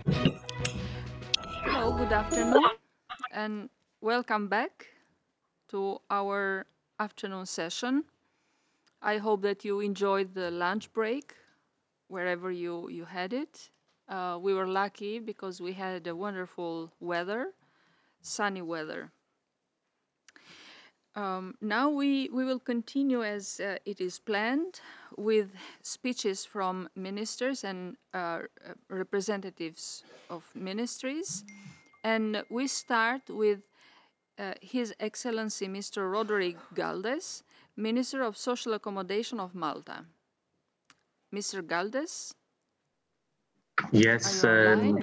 Hello, good afternoon, and welcome back to our afternoon session. I hope that you enjoyed the lunch break wherever you had it. We were lucky because we had a wonderful weather, sunny weather. Now we will continue as it is planned with speeches from ministers and representatives of ministries. And we start with His Excellency Mr. Roderick Galdes, Minister of Social Accommodation of Malta. Mr. Galdes, are you Yes, online?